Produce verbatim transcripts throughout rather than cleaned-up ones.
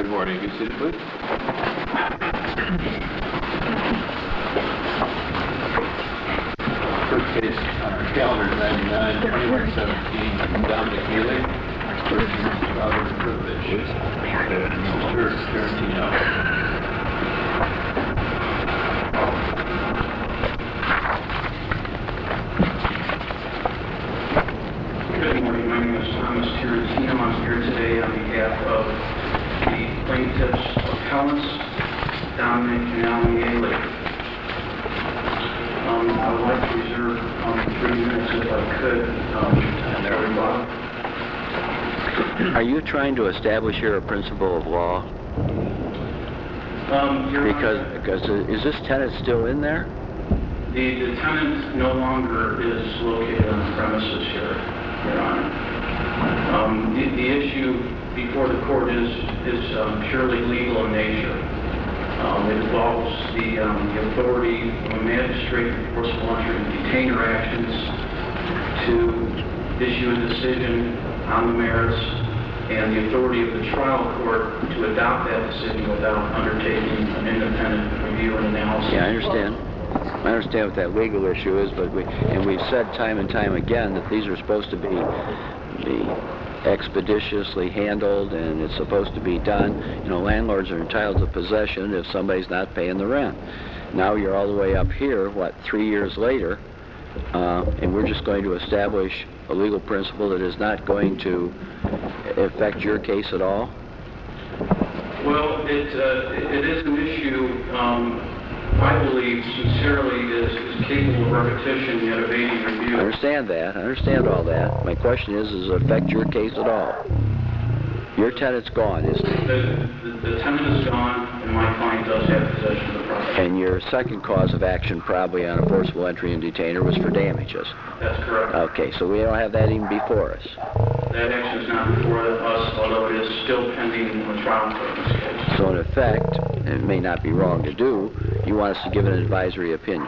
Good morning. Be seated, please. First case on our calendar, ninety-nine twenty-one seventeen, Dominic Healy, Robert Privilege, Mister Tarantino. Good morning. My name is Thomas Tarantino. I'm here today on behalf of the plaintiff's appellants, Dominic and Alan Healy. Um, I would like to reserve um, three minutes if I could. Um, and there we go. Are you trying to establish here a principle of law? Um, Your Because Honor, because uh, is this tenant still in there? the, the tenant no longer is located on the premises here, Your Honor. Um, the, the issue before the court is, is um, purely legal in nature. Um, it involves the, um, the authority of a magistrate in forcible entry and detainer actions to issue a decision on the merits, and the authority of the trial court to adopt that decision without undertaking an independent review and analysis. Yeah, I understand. I understand what that legal issue is, but we and we've said time and time again that these are supposed to be be expeditiously handled, and it's supposed to be done. You know, landlords are entitled to possession if somebody's not paying the rent. Now you're all the way up here, what, three years later, uh, and we're just going to establish a legal principle that is not going to affect your case at all? Well, it, uh, it is an issue, um, I believe, sincerely, is, is capable of repetition yet evading review. I understand that. I understand all that. My question is, does it affect your case at all? Your tenant's gone, isn't it? The, the, the tenant is gone, and my client does have possession of the property. And your second cause of action, probably on a forcible entry and detainer, was for damages. That's correct. Okay, so we don't have that even before us. That action is not before us, although it is still pending in the trial court in this case. So in effect, and it may not be wrong to do, you want us to give an advisory opinion.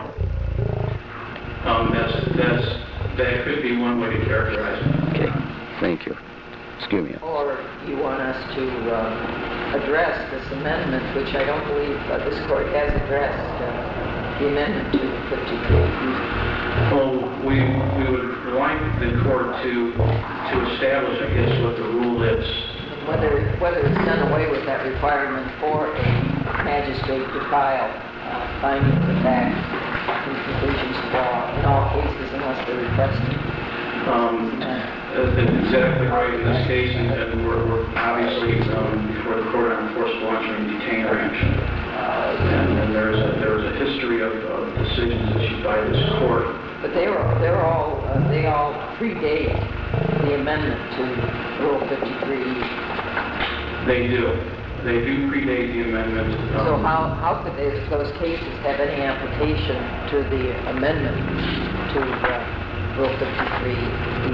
Um, that's, that's, that could be one way to characterize it. Okay, thank you. Excuse me. Or you want us to uh, address this amendment, which I don't believe uh, this court has addressed, uh, the amendment to fifty-three. Well, we, we would like the court to, to establish, I guess, what the rule is. Whether, whether it's done away with that requirement for a magistrate to file uh, findings of fact and conclusions of law in all cases unless they're requested. Um, that's exactly right in this case, and, and we're, we're obviously um, before the court on forcible entry and detainer action. Uh, and, and there's a, there was a history of, of decisions issued by this court. But they were, they're all, uh, they all predate the amendment to Rule fifty-three. They do. They do predate the amendment. Um, So how, how could they, those cases have any application to the amendment to uh, Rule fifty-three E?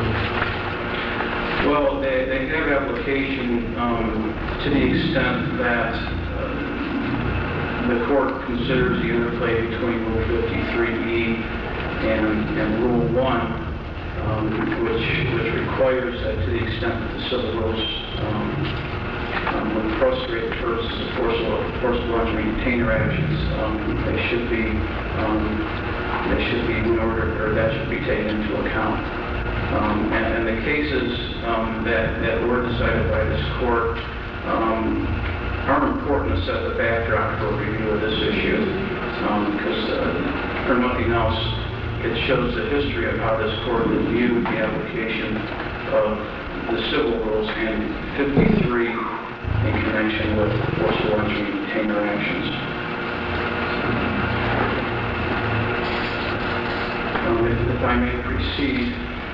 Well, they, they have application um, to the extent that uh, the court considers the interplay between Rule fifty-three E and, and Rule one, um, which, which requires that to the extent that the civil rules um, um, would frustrate the purposes of forcible, forcible entry and detainer actions, um, they should be um, they should be in order, or that should be taken into account. Um, and, and the cases um, that, that were decided by this court um, are important to set the backdrop for a review of this issue, um, because uh, for nothing else, it shows the history of how this court reviewed the application of the civil rules and fifty-three in connection with forcible entry and detainer actions. Um, if, if I may proceed,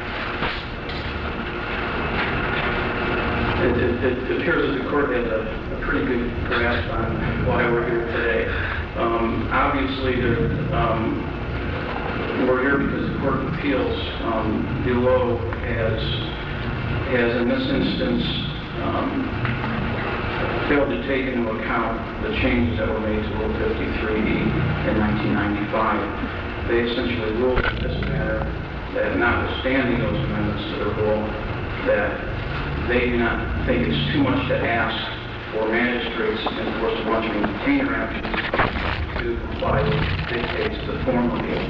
it, it, it appears that the court has a, a pretty good grasp on why we're here today. Um, obviously, there, um, we're here because the Court of Appeals um, below has, has in this instance, um, failed to take into account the changes that were made to Rule fifty-three E in nineteen ninety-five. They essentially ruled in this matter that notwithstanding those amendments to the rule, that they do not think it's too much to ask for magistrates to enforce a bunch of detainer actions to comply with dictates of the form review.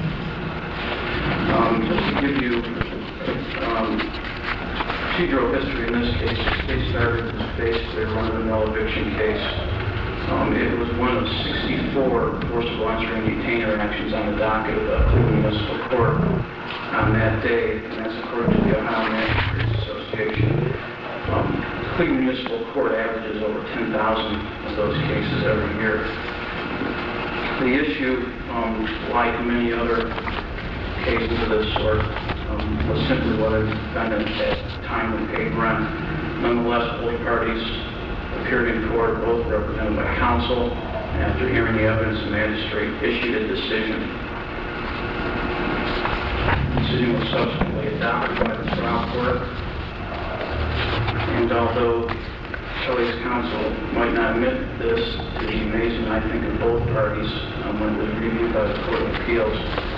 Um, just to give you um, procedural history in this case, the case started as basically a run-of-the-mill eviction case. Um, it was one of sixty-four forcible entry and detainer actions on the docket of the Cleveland Municipal Court on that day, and that's according to the Ohio Magistrates Association. Um, Cleveland Municipal Court averages over ten thousand of those cases every year. The issue, um, like many other cases of this sort, um, was simply whether the defendant had timely paid rent. Nonetheless, both parties appeared in court, both represented by counsel. After hearing the evidence, the magistrate issued a decision. The decision was subsequently adopted by the trial court. And although Kelly's counsel might not admit this to the amazement, I think, of both parties, um, when it was reviewed by the Court of Appeals,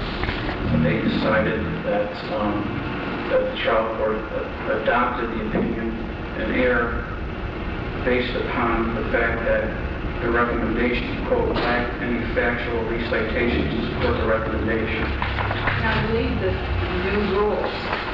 they decided that, um, that the trial court uh, adopted the opinion in error based upon the fact that the recommendation, quote, lacked any factual recitation to support the recommendation. Now, I believe this new rule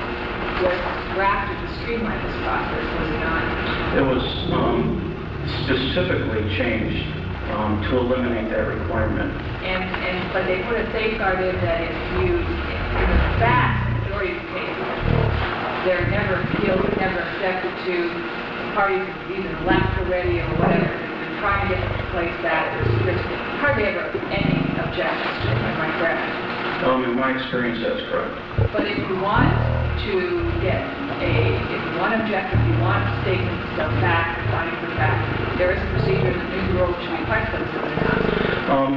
was drafted to streamline this process, was it not? It was um, specifically changed um, to eliminate that requirement. And, and, but they put a safeguard in that if you, in the vast majority of cases, they're never appealed, never objected to, parties either left already or whatever. They're trying to get to place that. There's, there's hardly ever any objections, am I correct? Um, in my experience, that's correct. But if you want to get a, if you want to object, if you want statements of fact, findings of fact, there is a procedure in the new rule to request those, is there not? Um,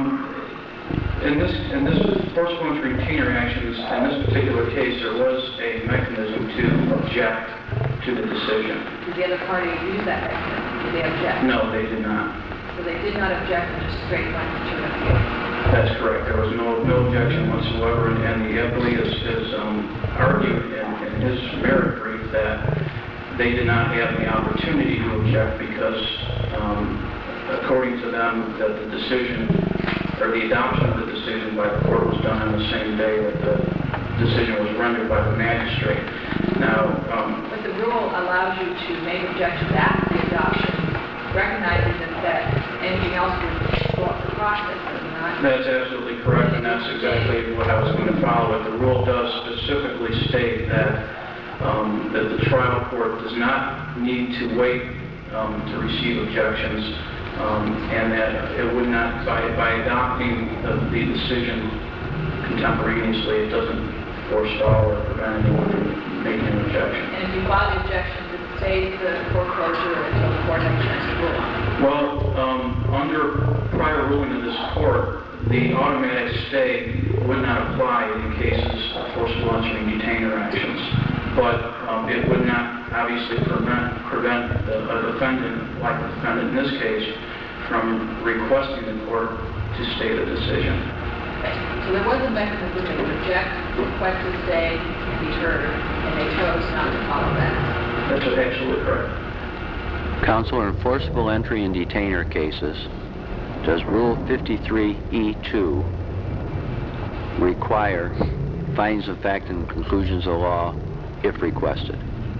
in this, in this forcible entry retainer actions, in this particular case, there was a mechanism to object to the decision. Did the other party use that mechanism? Did they object? No, they did not. So they did not object and just straight went to an appeal? That's correct. There was no, no objection whatsoever, and, and the appellee has, has um, argued in, in his merit brief that they did not have the opportunity to object because, um, according to them, that the decision, or the adoption of the decision by the court was done on the same day that the decision was rendered by the magistrate. Now, um, But the rule allows you to make objections after the adoption, recognizing that, that anything else would go up the process, does it not? that's absolutely correct, and that's exactly what I was going to follow. But the rule does specifically state that um, that the trial court does not need to wait um, to receive objections, um, and that it would not, by, by adopting the, the decision contemporaneously, it doesn't forestall or prevent anyone from making an objection. And if you file the objections, it stays the foreclosure until the court has a chance to rule on it. Well, um, under prior ruling of this court, the automatic stay would not apply in cases of forcible entry and detainer actions, but um, it would not obviously prevent, prevent the, a defendant, like the defendant in this case, from requesting the court to stay the decision. So there was a mechanism that would object, request a stay, and be heard, and they chose not to follow that. That's absolutely correct. Counsel, in forcible entry and detainer cases, does Rule fifty-three E two require findings of fact and conclusions of law if requested?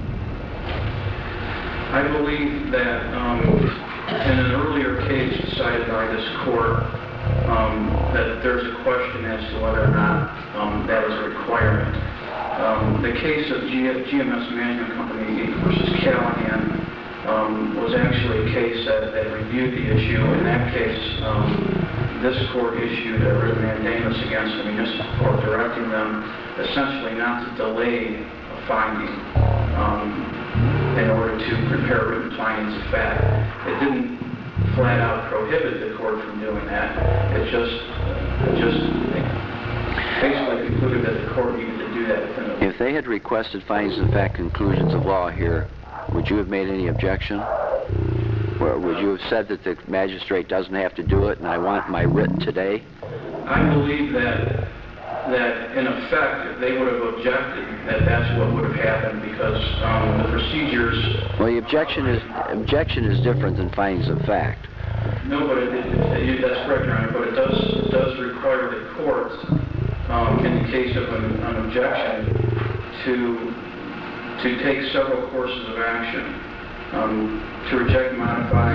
I believe that um, in an earlier case decided by this court, um, that there's a question as to whether or not um, that is a requirement. Um, the case of G M S Management Company versus Callahan um, was actually a case that, that reviewed the issue. In that case, um, this court issued a writ of mandamus against the municipal court, directing them essentially not to delay a finding um, in order to prepare written findings of fact. It didn't flat out prohibit the court from doing that. It just, it just basically concluded that the court needed to do that within a... If they had requested findings of fact conclusions of law here, would you have made any objection? Or would you have said that the magistrate doesn't have to do it and I want my writ today? I believe that that in effect, if they would have objected, that that's what would have happened because um, the procedures. Well, the objection is objection is different than findings of fact. No, but it, it, it, that's correct, Your Honor, but it does, it does require the court, um, in the case of an, an objection, to, to take several courses of action, um, to reject, modify,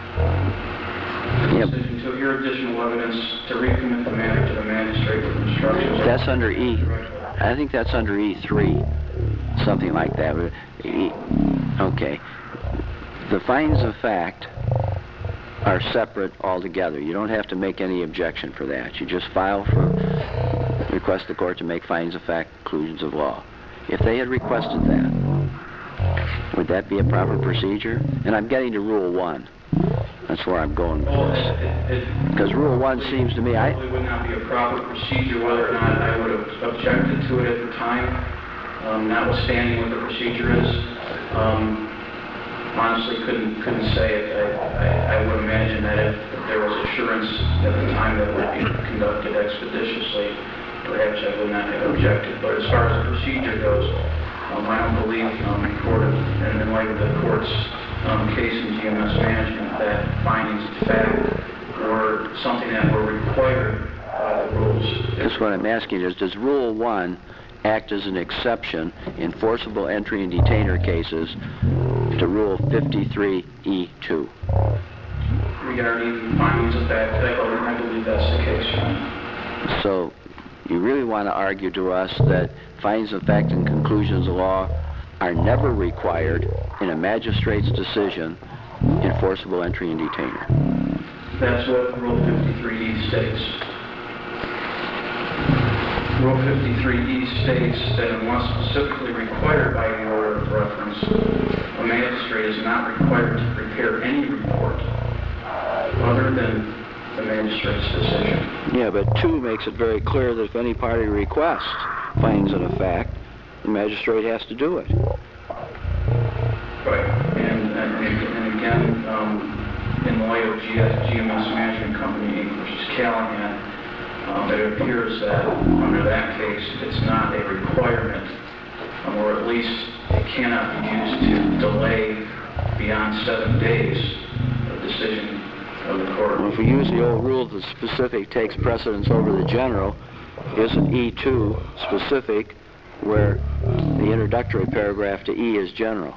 the Yep. decision, to hear additional evidence, to recommit the matter to the magistrate with instructions. That's under E. I think that's under E three, something like that. E, okay. The findings of fact are separate altogether. You don't have to make any objection for that. You just file for, request the court to make findings of fact, conclusions of law. If they had requested that, would that be a proper procedure? And I'm getting to Rule one. That's where I'm going with Well, this. it- it- Because Rule one seems to me, I... It would not be a proper procedure whether or not I would have objected to it at the time, um, notwithstanding what the procedure is. Um, honestly, couldn't couldn't say it. I, I, I would imagine that if, if there was assurance at the time that it would be conducted expeditiously, perhaps I would not have objected. But as far as the procedure goes, um, I don't believe um, in court, and in light of the court's um, case in G M S management, that findings of fact were something that were required by the rules. That's what I'm asking is, does Rule one act as an exception in forcible entry and detainer cases to Rule fifty-three E two? Regarding findings of fact, I believe, I believe that's the case, Your Honor. So you really want to argue to us that findings of fact and conclusions of law are never required in a magistrate's decision in forcible entry and detainer? That's what Rule fifty-three E states. Rule fifty-three E states that unless specifically required by the order of reference, a magistrate is not required to prepare any report other than the magistrate's decision. Yeah, but two makes it very clear that if any party requests findings of fact, the magistrate has to do it. Right, and, and, and again, um, in light of G M S Management Company versus Callahan, um, it appears that under that case, it's not a requirement, um, or at least it cannot be used to delay beyond seven days of decision of the court. Well, if we use the old rule that specific takes precedence over the general, isn't E two specific where the introductory paragraph to E is general?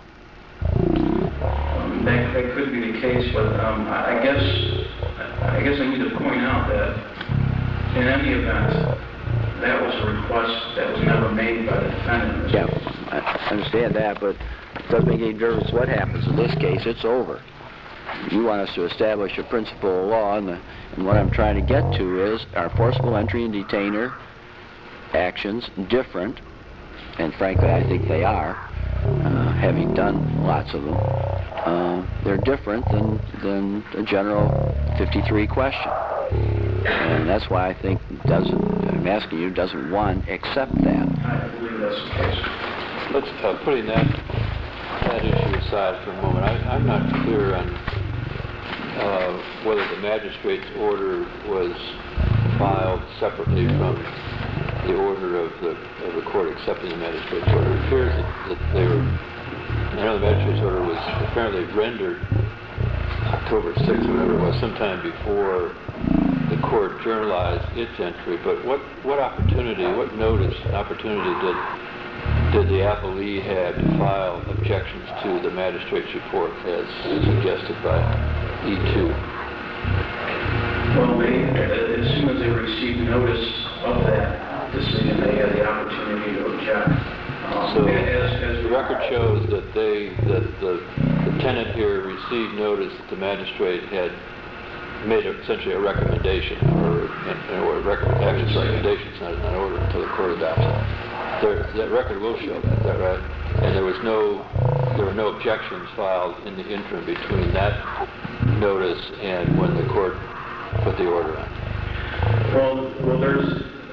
Um, that, that could be the case, but um, I I guess I guess I need to point out that in any event, that was a request that was never made by the defendant. Yeah, I understand that, but it doesn't make any difference what happens. In this case, it's over. You want us to establish a principle of law, and, the, and what I'm trying to get to is, are forcible entry and detainer actions different? And frankly, I think they are, uh, having done lots of them. Uh, they're different than, than a general fifty-three question. And that's why I think, doesn't, I'm asking you, doesn't one accept that? I believe that's the case. Let's, uh, putting that, that issue aside for a moment, I, I'm not clear on uh, whether the magistrate's order was filed separately from the order of the, of the court accepting the magistrate's order. It appears that, that they were, I know the magistrate's order was apparently rendered October sixth, or whatever it was, sometime before the court journalized its entry, but what, what opportunity, what notice and opportunity did did the appellee have to file objections to the magistrate's report as suggested by E two? Well, they, as soon as they received notice of that decision, they had the opportunity to object. Um, So as, as the record shows that they, that the, the tenant here received notice that the magistrate had made a, essentially a recommendation, or, or a rec actually recommendations, not an order until the court adopts it. There, that record will show that, is that right? And there was no, there were no objections filed in the interim between that notice and when the court put the order on. Well, well, there's,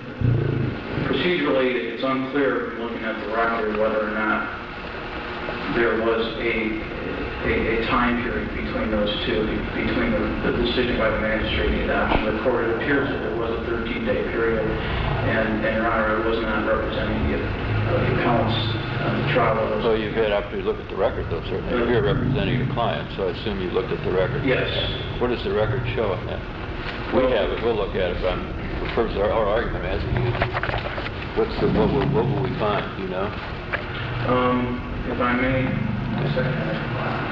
procedurally, it's unclear looking at the record whether or not there was a, a, a time period between those two, between the, the decision by the magistrate and the adoption of the court. It appears that there was a thirteen-day period, and, and Your Honor, I was not representing the, uh, the appellants on the trial. So you've had opportunity to look at the record, though, certainly. You're here representing your client, so I assume you looked at the record. Yes. What does the record show on that? We have it, we'll look at it, but I'm, for our, our argument, I'm asking you, what's the, what will, what will we find, do you know? Um, if I may, a second.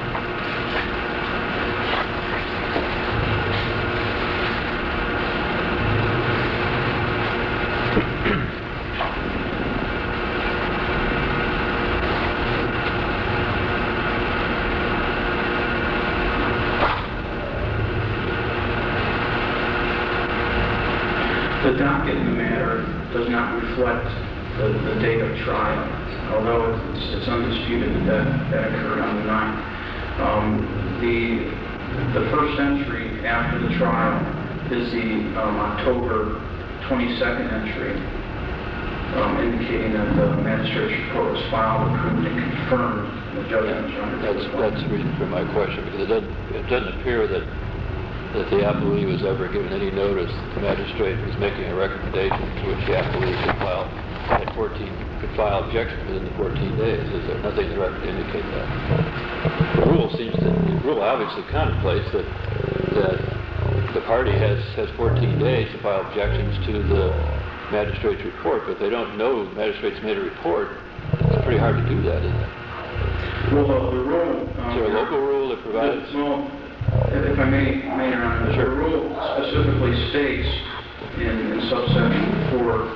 The docket in the matter does not reflect the, the date of trial, although it's, it's undisputed that that, that occurred on the ninth. Um, the, the first entry after the trial is the um, October twenty-second entry, um, indicating that the magistrate's report was filed, approved, and confirmed in the judgment. That's, that's the reason for my question, because it doesn't, it doesn't appear that that the appellee was ever given any notice that the magistrate was making a recommendation to which the appellee could file, had fourteen, could file objections within the fourteen days. Is there nothing in the record to indicate that? The rule seems to, the rule obviously contemplates that, that the party has, has fourteen days to file objections to the magistrate's report, but if they don't know the magistrate's made a report, it's pretty hard to do that, isn't it? Well, uh, the rule... Um, Is there a local rule that provides... Well, if I may, may, Your Honor, Sure. the rule specifically states in, in subsection four,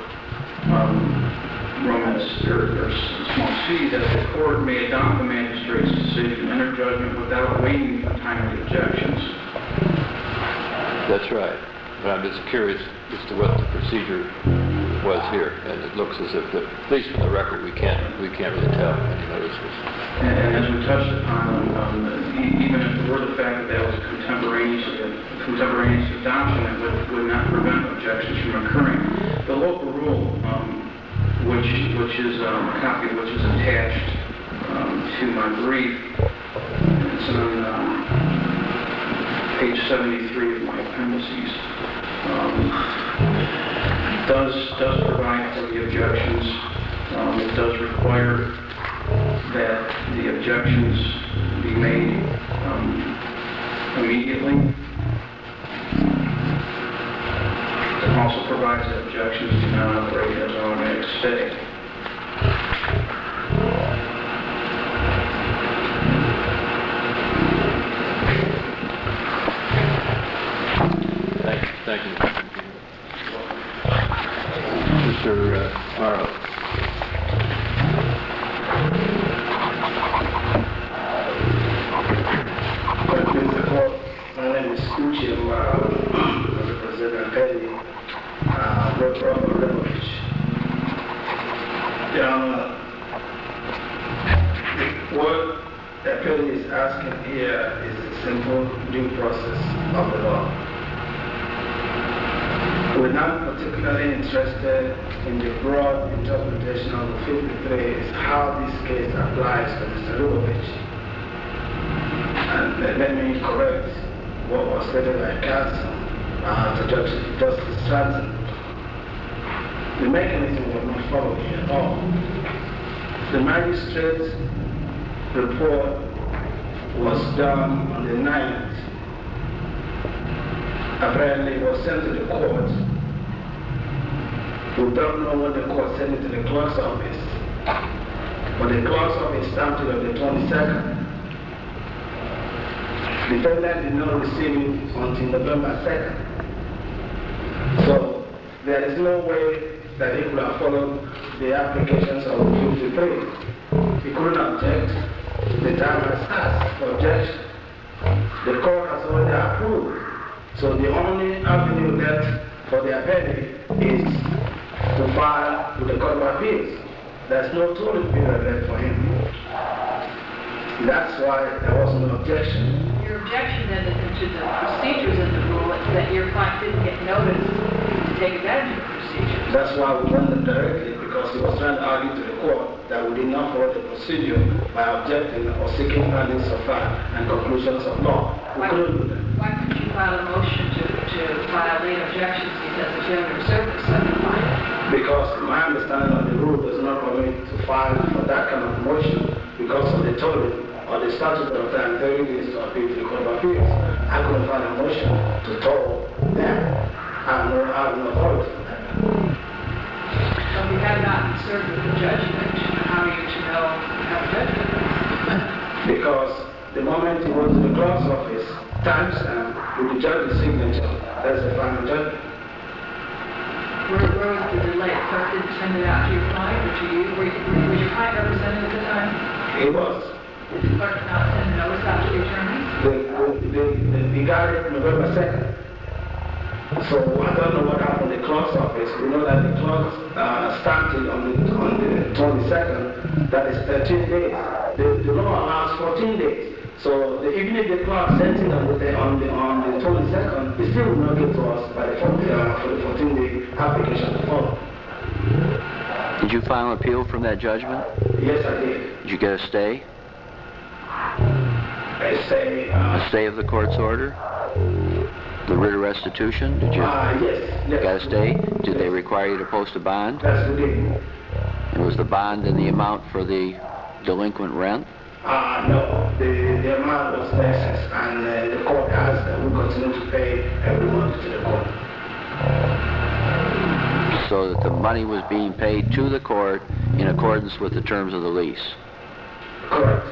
um, Romans, or, or small c, that the court may adopt the magistrate's decision, enter judgment without waiting for timely objections. That's right. But I'm just curious as to what the procedure was here, and it looks as if, the, at least from the record, we can't we can't really tell any notices. And, and as we touched upon, um, e even if it were the fact that that was contemporaneous, uh, contemporaneous adoption, it would, would not prevent objections from occurring. The local rule, um, which which is um, a copy of which is attached um, to my brief, it's on um, page seventy-three of my appendices. Um, does does provide for the objections. Um, it does require that the objections be made um, immediately. It also provides that objections do not operate as automatic stay. Thank you. Thank you. Mister Uh, Morrow. My name is Kuchi. I'm uh, representing Petty, uh, Robert Lemovich. Yeah, what the Petty is asking here is a simple due process of the law. We're not particularly interested in the broad interpretation of the fifty-three, is how this case applies to Mister Lemovich. And let, let me correct what was stated by counsel uh, to Judge, Justice Stratton. The mechanism was not followed here at all. The magistrate's report was done on the ninth. Apparently it was sent to the court. We don't know when the court sent it to the clerk's office. But the clerk's office stamped it on the twenty-second. The defendant did not receive it until November second. So there is no way that he could have followed the applications of fifty-three. He couldn't object. The time has passed for objection. The court has already approved. So the only avenue left for the appellee is to file with the Court of Appeals. There's no tolling period left for him. That's why there was no objection. Your objection then is to the procedures in the rule, is that your client didn't get notice to take advantage of the procedures. That's why we went there directly, because because he was trying to argue to the court that we did not follow the procedure by objecting or seeking findings of fact and conclusions of law. We Why, couldn't do that. why couldn't you file a motion to, to file late objections because the failure of service wasn't filed? Because my understanding of the rule does not permit to file for that kind of motion because of the tolling or the statute of time thirty days to appeal to the Court of Appeals. I couldn't file a motion to toll them. I have no, I have no authority for that. So if you have not served with the judgment, how are you to know how the judgment was? Because the moment you go to the clerk's office, timestamp with the judge's signature, that's the final judgment. Where, where was the delay? The clerk didn't send it out to your client or to you? Were you, was your client represented at the time? It was. Did the clerk not send notice out to the attorneys? They, they, they, they got it November second. So I don't know what happened in the clerk's office. We know that the clerk uh, started on the, on the twenty-second, that is thirteen days. The, the law allows fourteen days. So the, even if the clerk sent it on the, on the, on the twenty-second, it still will not get to us by the fourteen, uh, for the fourteen day application to follow. Did you file an appeal from that judgment? Yes, I did. Did you get a stay? I say, uh, A stay of the court's order? The writ of restitution? Did you? uh, yes, yes. Got a stay? Did they require you to post a bond? That's the day. And was the bond in the amount for the delinquent rent? Uh, no, the, the amount was less, and uh, the court asked that we continue to pay every month to the court. So that the money was being paid to the court in accordance with the terms of the lease. Correct.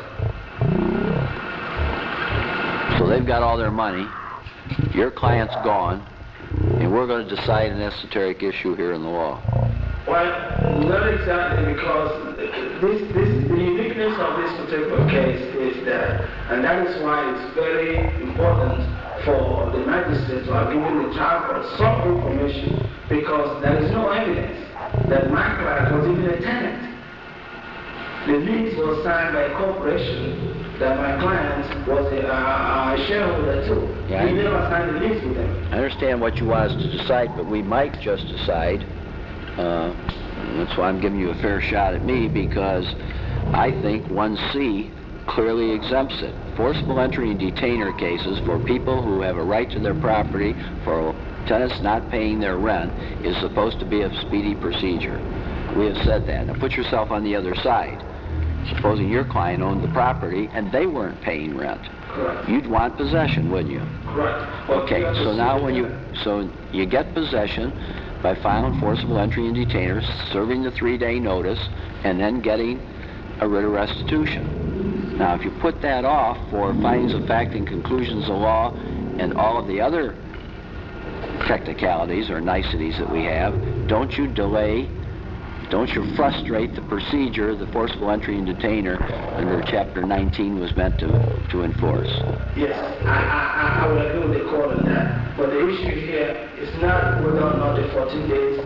So they've got all their money, your client's gone, and we're going to decide an esoteric issue here in the law. Well, not exactly, because this, this, the uniqueness of this particular case is that, and that is why it's very important for the magistrate to have given the child court some information, because there is no evidence that my client was even a tenant. The lease was signed by a corporation that my client was a, uh, a shareholder too. Yeah, He I- never signed the lease with them. I understand what you want us to decide, but we might just decide, uh, and that's why I'm giving you a fair shot at me, because I think one C clearly exempts it. Forcible entry and detainer cases for people who have a right to their property for tenants not paying their rent is supposed to be a speedy procedure. We have said that. Now put yourself on the other side. Supposing your client owned the property and they weren't paying rent. Correct. You'd want possession, wouldn't you? Correct. Well, Okay, you have to so now see when you, that. so you get possession by filing forcible entry and detainer, serving the three-day notice, and then getting a writ of restitution. Now, if you put that off for findings of fact and conclusions of law and all of the other technicalities or niceties that we have, don't you delay, don't you frustrate the procedure the forcible entry and detainer under Chapter nineteen was meant to, to enforce? Yes, I, I, I would agree with the court on that. But the issue here is not whether or not the fourteen days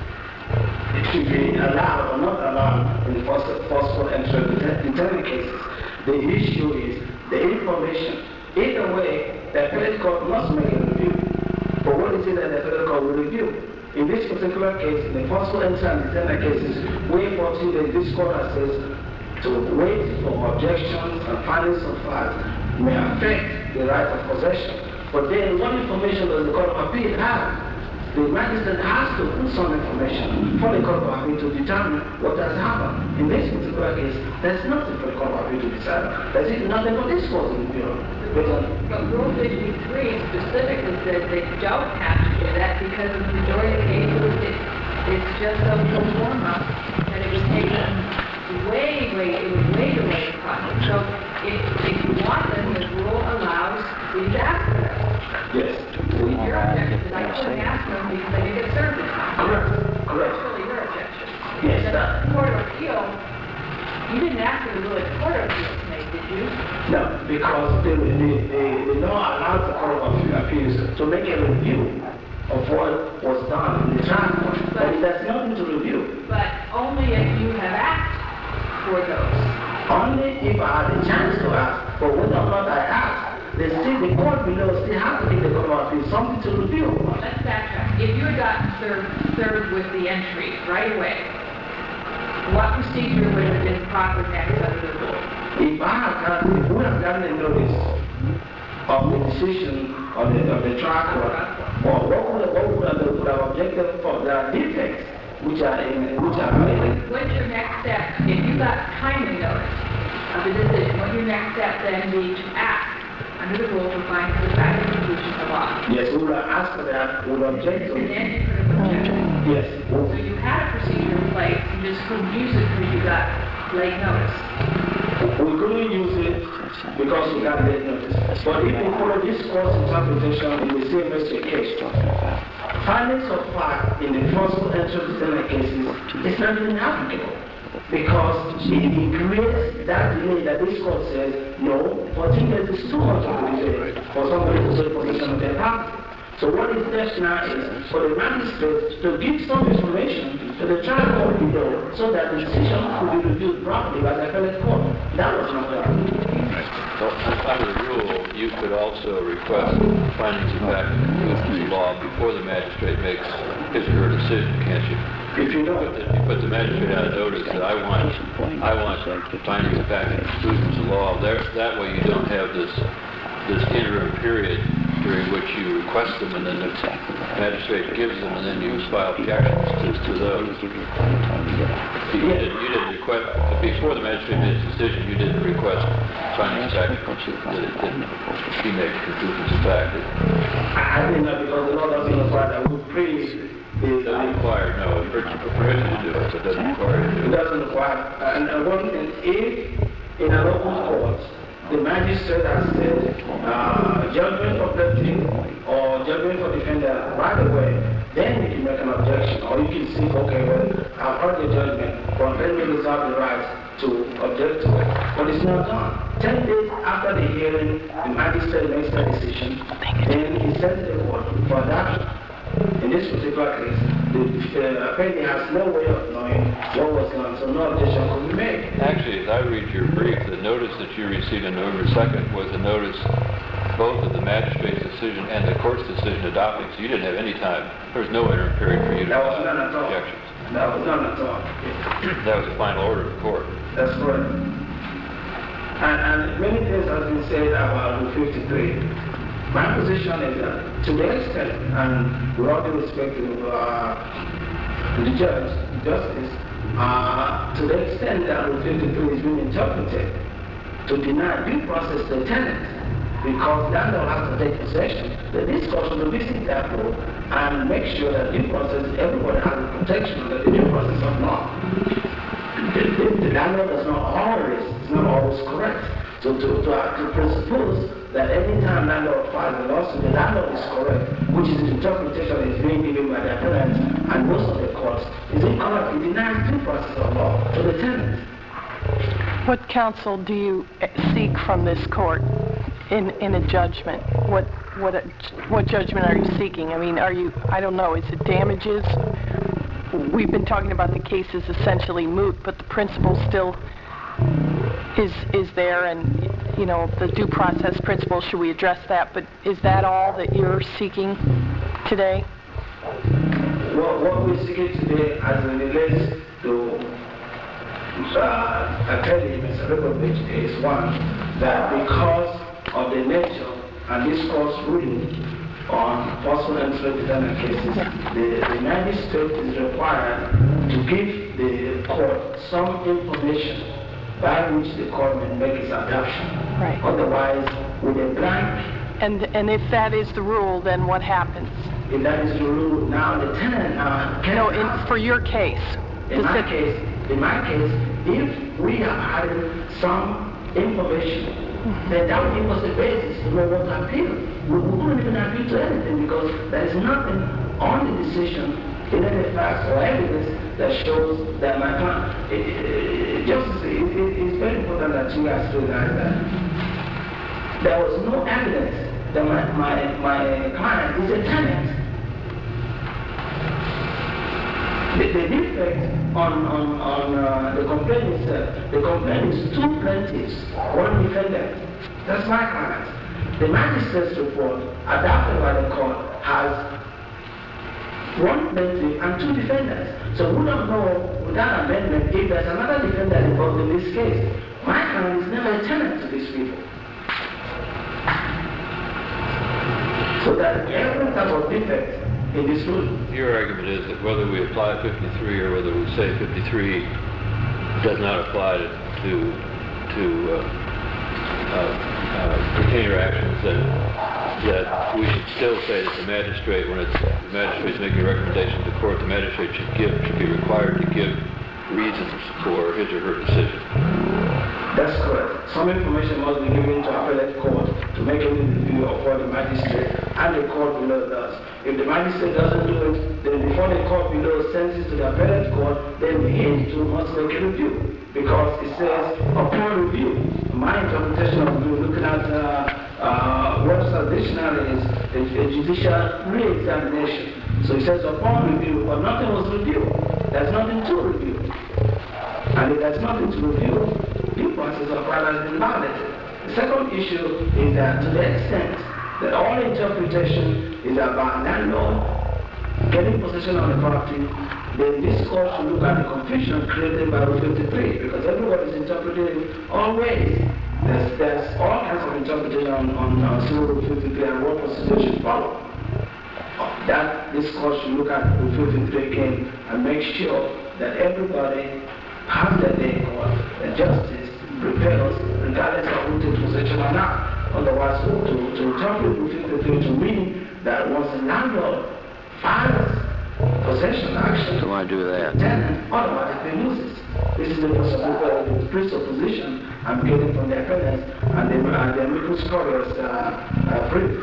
it should be allowed or not allowed in the forcible entry and detainer cases. The issue is the information. Either way, the appellate court must make a review. But what is it that the appellate court will review? In this particular case, in the forcible entry and detainer cases, wait fourteen days, this court has says to wait for objections and findings of fact may affect the right of possession. But then what information does the Court of Appeal have? The magistrate has to put some information for the Court of Appeal to determine what has happened. In this particular case, there's nothing for the Court of Appeal to decide. There's nothing for this court to review. But Rule fifty-three specifically says they don't have to do that because in the majority of cases, it, it's just a pro forma, and it would take them way, way, it would way delay the process. So if, if you want them, the rule allows you to ask for them. Yes. With your objection, because I couldn't ask them because they didn't get served in time. Correct. Correct. That's really your objection. Yes, And that- the Court of Appeal, you didn't ask for the rule the Court of Appeals made, did you? No, because the, the, the, the law allows the Court of Appeals to make a review of what was done in the trial court. But there's nothing to review. But only if you have asked for those. Only if I had a chance to ask, but whether or not I asked, they still, the court below still has to give the Court of Appeals something to review. Let's backtrack. If you had gotten served, served with the entry right away, what procedure would have been proper next under the rule? If I have gotten, if we have gotten a notice of the decision of the, of the trial court, or what would, what would have, would have objected for? There are defects which are in, which are in. What's your next step? If you got timely notice of the decision, what your next step then be to ask under the rule to find the fact of conclusion of law? Yes, we will ask for that, we will object to And it. then you could have objected. Yes. So you had a procedure in place, you just couldn't use it because you got late notice. We couldn't use it because we got late notice. But if we follow this course interpretation in the same mistake case, findings of fact in the forceful entry defendant cases is not even applicable. Because it, it creates that delay that this court says, no, fourteen days is too much of a delay for somebody to take possession of their property. So what is left now is for the magistrate to give some information to the trial court below so that the decision could be reviewed properly by the appellate court. That was not done. Well, under the rule, you could also request findings of fact and conclusions of law before the magistrate makes his or her decision, can't you? If you don't. But if you put the magistrate on notice that I want, I want findings of fact and conclusions of law, there, that way you don't have this, this interim period during which you request them and then the magistrate gives them and then you file objections to, to those. You didn't, you didn't request, before the magistrate made his decision, you didn't request findings of fact that it didn't, he made conclusions of fact. I think not because the law doesn't require that. We praise It doesn't require, no, it permits you to do it, but it doesn't require you to do It it. doesn't require, and uh, one thing, if in a local court, the magistrate has said, uh, judgment for plaintiff or judgment for defender right away, then you can make an objection, or you can say, okay, well, I've heard the judgment, but let me reserve the right to object to it. But it's not done. Ten days after the hearing, the magistrate makes a decision, then he sends the court for adoption. In this particular case, the uh, appellee has no way of knowing what was done, so no objection could be made. Actually, as I read your brief, the notice that you received on November second was a notice both of the magistrate's decision and the court's decision adopting, so you didn't have any time, there was no interim period for you to That was file none at all. objections. That was none at all. That was the final order of the court. That's correct. And, and many things have been said about Rule fifty-three. My position is that to the extent, and with all due respect to uh, the judge, justice, uh, to the extent that Rule fifty-three is being interpreted to deny due process to the tenant, because landlord has to take possession, the discourse should visit that rule and make sure that due process, everybody has the protection of the due process of law. The, the, the landlord does not always, is not always correct. So to, to, uh, to presuppose that any time landlord files a lawsuit, the landlord is correct, which is the interpretation that is being given by the appellants and most of the courts, is incorrect. It denies due process of law to the tenant. What counsel do you seek from this court in, in a judgment? What, what, what judgment are you seeking? I mean, are you, I don't know, is it damages? We've been talking about the case is essentially moot, but the principle still is is there, and you know the due process principle. Should we address that? But is that all that you're seeking today? What, what we're seeking today, as it relates to uh, attending Mister Republic, is one that because of the nature and this court's ruling on forceful entry defendant cases, the, the magistrate is required to give the court some information by which the court may make its adoption. Right. Otherwise, with a blank. And and if that is the rule, then what happens? If that is the rule, now the tenant uh, can. No, in, for your case. In my Specific- case, in my case, if we have had some information, mm-hmm. then that would give us the basis to know what to appeal. We wouldn't even appeal to anything because there is nothing on the decision in any facts or evidence that shows that my client, it, it, it, justice, it, it, it's very important that you guys realize that there was no evidence that my, my, my client is a tenant. The, the defect on, on, on uh, the complaint is that the complaint is two plaintiffs, one defendant. That's my client. The magistrate's report adopted by the court has one plaintiff and two defendants. So we don't know, with that amendment, if there's another defendant involved in this case. My client is never a tenant to these people. So that every type of defect in this rule. Your argument is that whether we apply fifty-three or whether we say fifty-three does not apply to, to, to uh, uh, uh, retainer actions, that, that we should still say that the magistrate, when it's, the magistrate's making a recommendation to the court, the magistrate should give, should be required to give reasons for his or her decision. That's correct. Some information must be given to appellate court to make any review of what the magistrate and the court below does. If the magistrate doesn't do it, then before the court below sends it to the appellate court, then the he too must make a review. Because it says, upon review, my interpretation of looking at uh, uh, Webster's dictionary is a, a judicial re-examination. So it says upon review, but nothing was reviewed. There's nothing to review. And if there's nothing to review, due process of right has been violated. The second issue is that to the extent that all interpretation is about landlord getting possession of the property, then this court should look at the confusion created by Rule fifty-three, because everybody is interpreting all ways. There's, there's all kinds of interpretation on, on, on Rule fifty-three and what procedure should follow. That this court should look at Rule fifty-three again and make sure that everybody has their day in court, that justice prevails regardless of who takes possession or not. Otherwise, to, to, to interpret Rule fifty-three to mean that once a landlord files possession action, So why do that? the tenant automatically loses. This is the presupposition I'm getting from the appellants and the, and the amicus curiae uh, uh, brief.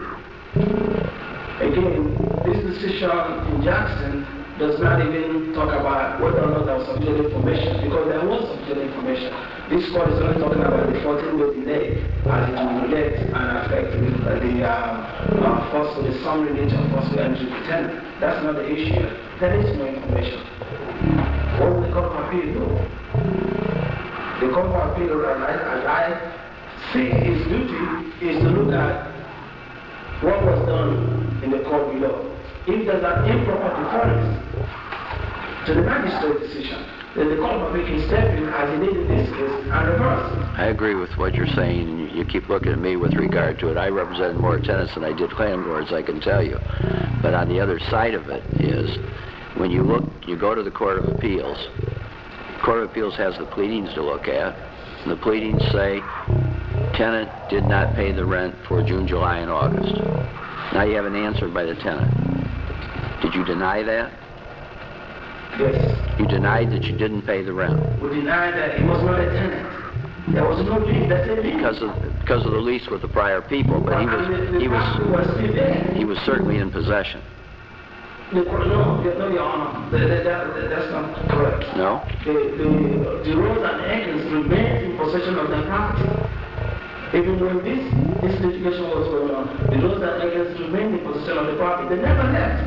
Again, this decision in Jackson does not even talk about whether or not there was sufficient information, because there was sufficient information. This court is only talking about the fourteen-day delay as it will relate and affect the, the uh, uh, force of the summary nature of forceful entry to tenant. That's not the issue. There is no information. What will the Court of Appeal do? The Court of Appeal, as I, as I see its duty, is to look at what was done in the court below. If there's an improper deference to the magistrate decision, then the Court of Appeal can step in as it did in this case and reverse. I agree with what you're saying, and you, you keep looking at me with regard to it. I represented more tenants than I did landlords, I can tell you. But on the other side of it is, when you look, you go to the Court of Appeals, Court of Appeals has the pleadings to look at, and the pleadings say, tenant did not pay the rent for June, July, and August. Now you have an answer by the tenant. Did you deny that? Yes. You denied that you didn't pay the rent. We deny that he was not a tenant. There was no lease. That's a lease. Because of, because of the lease with the prior people, but he was, And the, the he property was, was still there. he was certainly in possession. The, no, no, Your Honor, that, that, that, that's not correct. No? The, the, the Rose and Atkins remained in possession of their property. Even when this, this litigation was going on, the Rose and Atkins remained in possession of the property. They never left.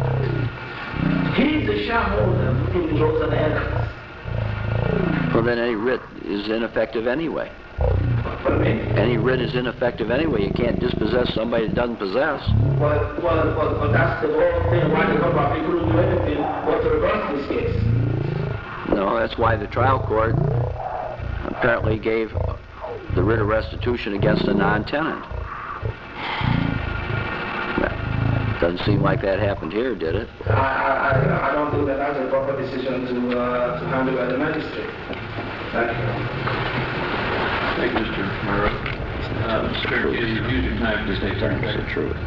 He is the shareholder in the Rose and Atkins. Well, then any writ is ineffective anyway. Pardon me? Any writ is ineffective anyway. You can't dispossess somebody that doesn't possess. Well, well, well, well that's the whole thing why the Court of Appeal couldn't do anything but to reverse this case. No, that's why the trial court apparently gave the writ of restitution against a non-tenant. Doesn't seem like that happened here, did it? I, I, I don't think that that's a proper decision to, uh, to handle by the magistrate. Thank you. Thank you, Mister Murrow. Uh, Mister Fairfield, you've used your time to take turn. It's the truth.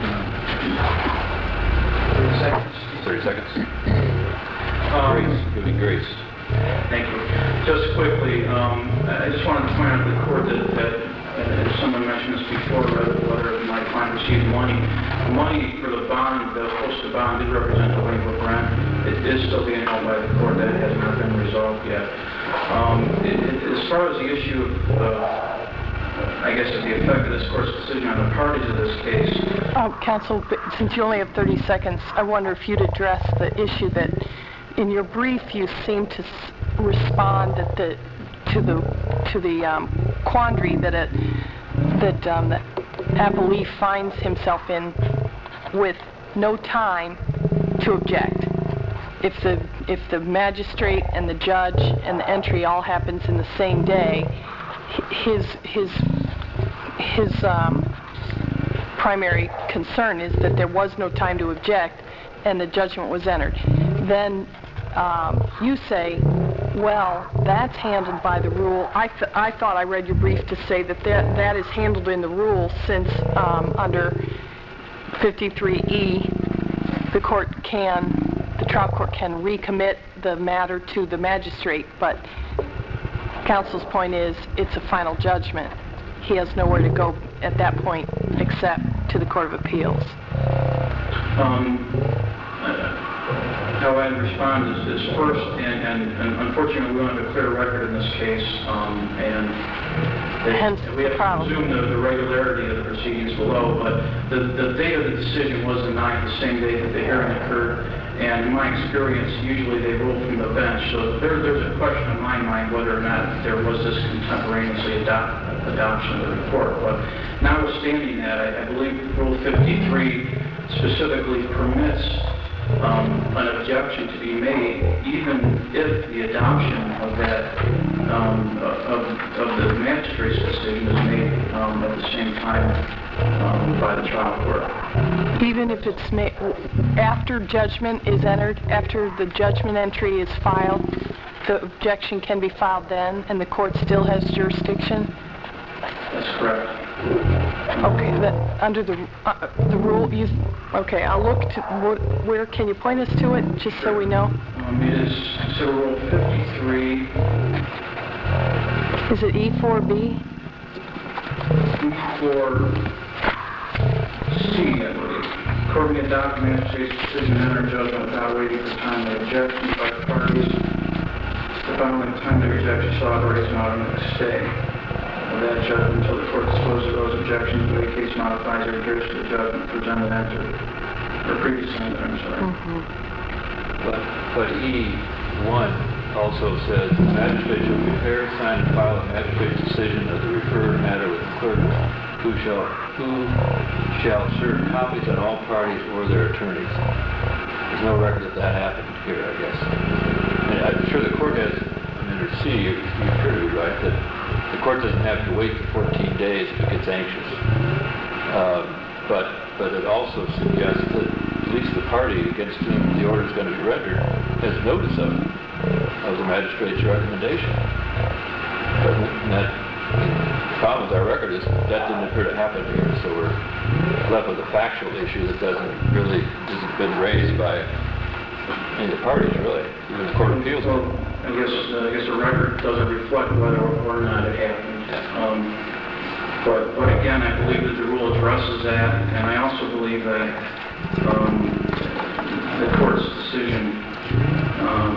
thirty seconds. Thirty seconds. Um, Grace, give me grace. Thank you. Just quickly, um, I just wanted to point out to the court that, that uh, as someone mentioned this before, whether, whether my client received money, the money for the bond, the posted bond, did represent the waiver of rent. It is still being held by the court. That has not been resolved yet. Um, it, it, as far as the issue of, uh, I guess, of the effect of this court's decision on the parties of this case. Oh, counsel, but since you only have thirty seconds, I wonder if you'd address the issue that in your brief you seem to s- respond at the, to the to the um, quandary that it, that um, the appellee finds himself in with no time to object. If the, if the magistrate and the judge and the entry all happens in the same day, his, his, his um, primary concern is that there was no time to object and the judgment was entered. Then um, you say, well, that's handled by the rule. I, th I thought I read your brief to say that that, that is handled in the rule since um, under fifty-three E, the court can, the trial court can recommit the matter to the magistrate, but counsel's point is it's a final judgment. He has nowhere to go at that point except to the Court of Appeals. Um, uh, how I'd respond is, is first, and, and, and unfortunately we don't have a clear record in this case, um, and they, Hence we have the problem. to presume the, the regularity of the proceedings below, but the, the date of the decision was the night, the same day that the hearing occurred, and in my experience, usually they rule from the bench, so there, there's a question in my mind whether or not there was this contemporaneously adopt, adoption of the report. But notwithstanding that, I, I believe Rule fifty-three specifically permits um, an objection to be made, even if the adoption of that um, of, of the magistrate's decision is made um, at the same time um, by the trial court. Even if it's made after judgment is entered, after the judgment entry is filed, the objection can be filed then, and the court still has jurisdiction? That's correct. Okay, that, under the, uh, the rule, you, okay, I'll look to, wh where, can you point us to it, just so we know? Um, it is, so Rule fifty-three, Is it E four B? for C, I believe. Court may adopt the magistrate's decision and enter judgment without waiting for timely objection by the parties. The following timely rejection shall authorize an automatic stay of that judgment until the court disposes of those objections, vacates, modifies, or adheres to the judgment presented after, or previously entered, I'm sorry. Mm-hmm. But, but E one also says, the magistrate shall prepare, sign, and file a magistrate's decision of the referred matter with the clerk, who shall, who shall serve copies on all parties or their attorneys. There's no record that that happened here, I guess. And I'm sure the court has, I mean, under C, you, you appear to be right, that the court doesn't have to wait for fourteen days if it gets anxious. Um, but, but it also suggests that at least the party against whom the order is going to be rendered has notice of it, of the magistrate's recommendation. But that, the problem with our record is that didn't appear to happen here, so we're left with a factual issue that doesn't really, hasn't been raised by any of the parties, really, even the Court of Appeals. Well, I guess, uh, I guess the record doesn't reflect whether or not it happened. Um, but, but again, I believe that the rule addresses that, and I also believe that um, the court's decision um,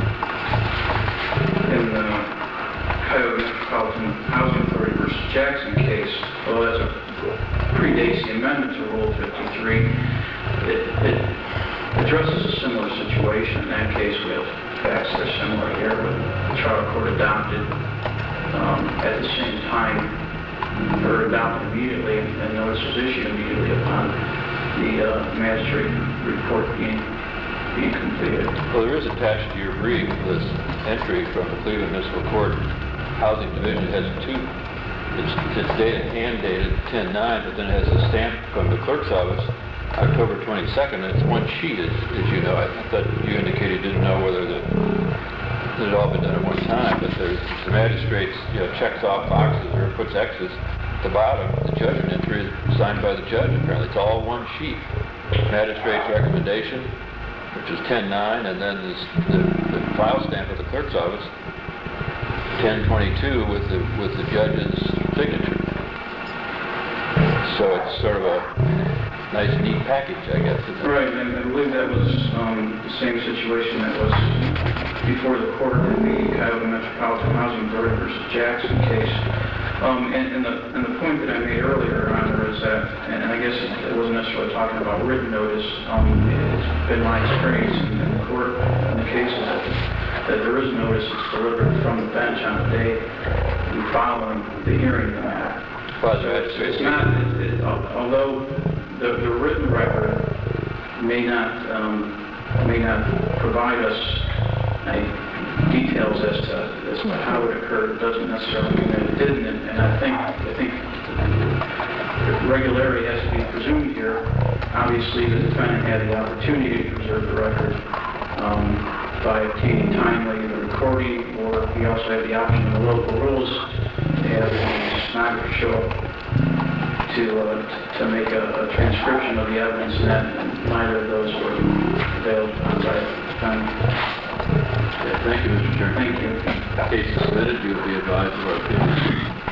in the Cuyahoga Metropolitan Housing Authority versus Jackson case, although that's a predates the amendment to Rule fifty-three, it, it addresses a similar situation. In that case, we have facts that are similar here, but the trial court adopted um, at the same time, or adopted immediately, and notice was issued immediately upon the uh, magistrate report being being completed. Well, there is attached to your brief this entry from the Cleveland Municipal Court Housing Division. It has two, it's, it's dated, hand dated ten nine, but then it has a stamp from the clerk's office, October twenty-second, and it's one sheet, as, as you know. I thought you indicated you didn't know whether the, it had all been done at one time, but there's, the magistrate, you know, checks off boxes or puts X's at the bottom. The judgment entry is signed by the judge, apparently. It's all one sheet. Magistrate's recommendation, which is ten nine, and then this, the, the file stamp of the clerk's office, ten twenty-two, with the, with the judge's signature. So it's sort of a nice, neat package, I guess. Isn't it? Right, and I believe that was um, the same situation that was before the court in the Cuyahoga Metropolitan Housing Authority versus Jackson case. Um, and, and, the, and the point that I made earlier, Your Honor, is that, and I guess it wasn't necessarily talking about written notice, um, it's been my experience in the court, in the cases, that, that there is notice that's delivered from the bench on the day following the hearing of the matter. Well, So it's, it's not, it, it, although the, the written record may not um, may not provide us any details as to, as to how it occurred. It doesn't necessarily mean that it didn't, and, and I think, I think regularity has to be presumed here. Obviously, the defendant had the opportunity to preserve the record um, by obtaining timely the recording, or he also had the option in the local rules to have a stenographer show up to, uh, to make a, a transcription of the evidence, and that and neither of those were available by the defendant. Yeah, thank you, Mister Chairman. Thank you. Case is submitted, you will be advised of our opinion.